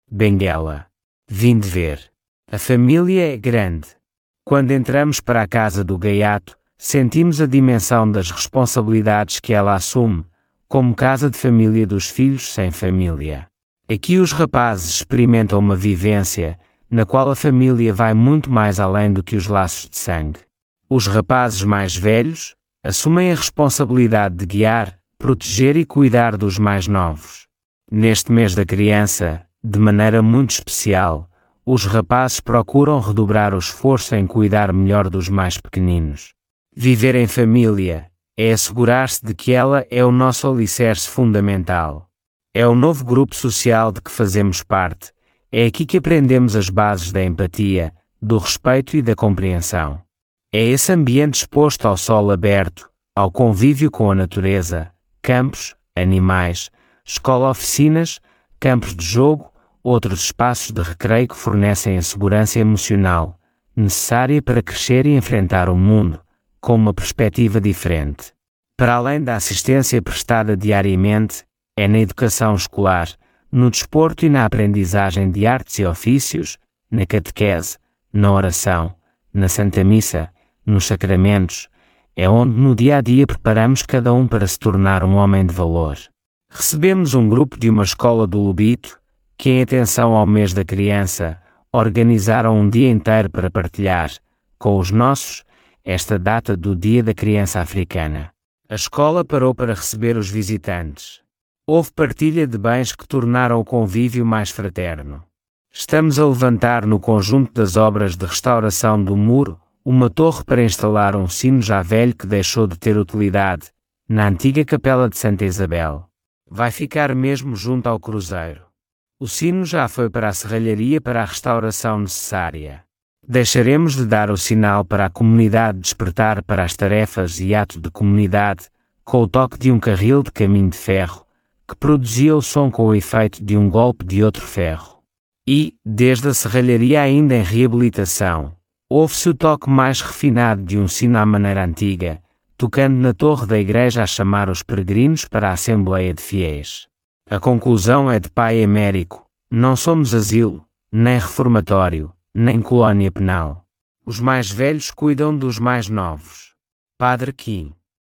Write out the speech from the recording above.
Benguela. Vinde ver. A família é grande. Quando entramos para a casa do gaiato, sentimos a dimensão das responsabilidades que ela assume, como casa de família dos filhos sem família. Aqui os rapazes experimentam uma vivência, na qual a família vai muito mais além do que os laços de sangue. Os rapazes mais velhos assumem a responsabilidade de guiar, proteger e cuidar dos mais novos. Neste mês da criança, de maneira muito especial, os rapazes procuram redobrar o esforço em cuidar melhor dos mais pequeninos. Viver em família é assegurar-se de que ela é o nosso alicerce fundamental. É o novo grupo social de que fazemos parte. É aqui que aprendemos as bases da empatia, do respeito e da compreensão. É esse ambiente exposto ao sol aberto, ao convívio com a natureza, campos, animais, escola-oficinas, campos de jogo, outros espaços de recreio que fornecem a segurança emocional, necessária para crescer e enfrentar o mundo, com uma perspectiva diferente. Para além da assistência prestada diariamente, é na educação escolar, no desporto e na aprendizagem de artes e ofícios, na catequese, na oração, na Santa Missa, nos sacramentos, é onde no dia a dia preparamos cada um para se tornar um homem de valor. Recebemos um grupo de uma escola do Lobito, que em atenção ao mês da criança, organizaram um dia inteiro para partilhar, com os nossos, esta data do Dia da Criança Africana. A escola parou para receber os visitantes. Houve partilha de bens que tornaram o convívio mais fraterno. Estamos a levantar no conjunto das obras de restauração do muro, uma torre para instalar um sino já velho que deixou de ter utilidade, na antiga capela de Santa Isabel. Vai ficar mesmo junto ao cruzeiro. O sino já foi para a serralharia para a restauração necessária. Deixaremos de dar o sinal para a comunidade despertar para as tarefas e ato de comunidade, com o toque de um carril de caminho de ferro, que produzia o som com o efeito de um golpe de outro ferro. E, desde a serralharia ainda em reabilitação, ouve-se o toque mais refinado de um sino à maneira antiga, tocando na torre da igreja a chamar os peregrinos para a Assembleia de Fiéis. A conclusão é de pai emérico: não somos asilo, nem reformatório, nem colónia penal. Os mais velhos cuidam dos mais novos. Padre Kim.